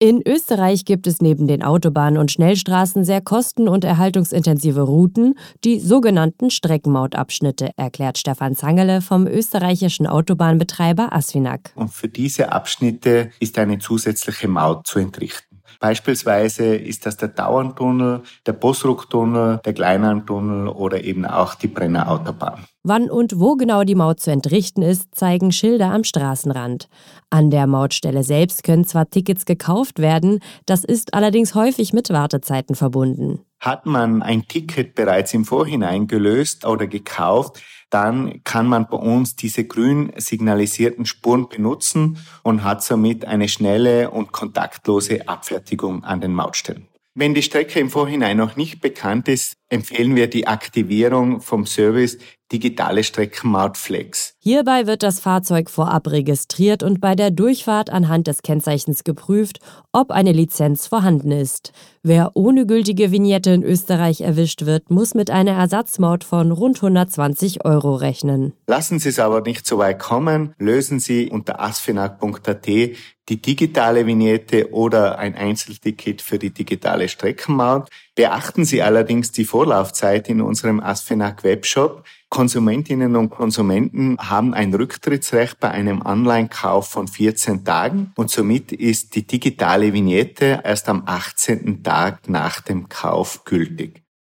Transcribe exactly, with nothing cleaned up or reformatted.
In Österreich gibt es neben den Autobahnen und Schnellstraßen sehr kosten- und erhaltungsintensive Routen, die sogenannten Streckenmautabschnitte, erklärt Stefan Zangerle vom österreichischen Autobahnbetreiber Asfinag. Und für diese Abschnitte ist eine zusätzliche Maut zu entrichten. Beispielsweise ist das der Tauerntunnel, der Bosrucktunnel, der Kleinalmtunnel oder eben auch die Brenner Autobahn. Wann und wo genau die Maut zu entrichten ist, zeigen Schilder am Straßenrand. An der Mautstelle selbst können zwar Tickets gekauft werden, das ist allerdings häufig mit Wartezeiten verbunden. Hat man ein Ticket bereits im Vorhinein gelöst oder gekauft, dann kann man bei uns diese grün signalisierten Spuren benutzen und hat somit eine schnelle und kontaktlose Abfertigung an den Mautstellen. Wenn die Strecke im Vorhinein noch nicht bekannt ist, empfehlen wir die Aktivierung vom Service Digitale Streckenmaut Flex. Hierbei wird das Fahrzeug vorab registriert und bei der Durchfahrt anhand des Kennzeichens geprüft, ob eine Lizenz vorhanden ist. Wer ohne gültige Vignette in Österreich erwischt wird, muss mit einer Ersatzmaut von rund hundertzwanzig Euro rechnen. Lassen Sie es aber nicht so weit kommen, lösen Sie unter asfinag punkt a t die digitale Vignette oder ein Einzelticket für die digitale Streckenmaut. Beachten Sie allerdings die Vorlaufzeit in unserem Asfinag Webshop. Konsumentinnen und Konsumenten haben ein Rücktrittsrecht bei einem Online-Kauf von vierzehn Tagen und somit ist die digitale Vignette erst am achtzehnten Tag nach dem Kauf gültig.